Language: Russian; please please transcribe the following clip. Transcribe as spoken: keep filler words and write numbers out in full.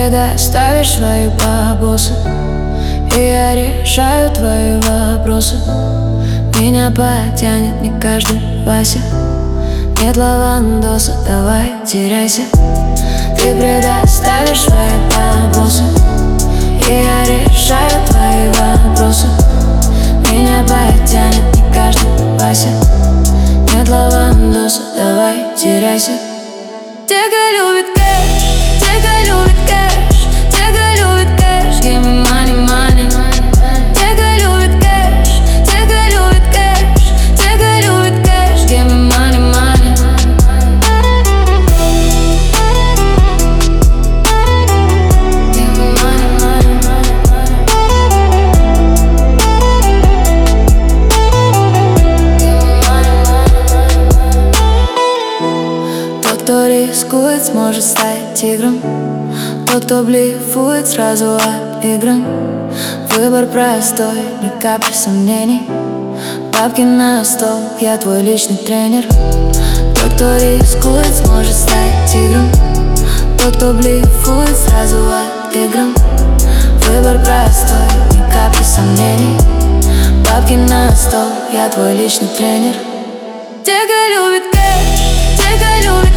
предоставишь свои бабосы, и я решаю твои вопросы. Меня потянет не каждый Вася. Нет лавандоса, давай теряйся. Ты предоставишь свои бабосы, и я решаю твои вопросы. Меня потянет не каждый Вася. Нет лавандоса, давай теряйся. Тека любит кэш, тека любит кэш, тека любит кэш. Give me money, money. Тека любит кэш, тека любит кэш, тека любит кэш. Give me money, money. Give me money, money, money. Give me money, money. Тот, кто рискует, сможет стать тигром. Тот, кто блефует, сразу отыгран. Выбор простой, ни капли сомнений. Бабки на стол, я твой личный тренер. Тот, кто рискует, сможет стать тигром. Тот, кто блефует, сразу отыгран. Выбор простой, ни капли сомнений. Бабки на стол, я твой личный тренер. Тека любит кэш, тека любит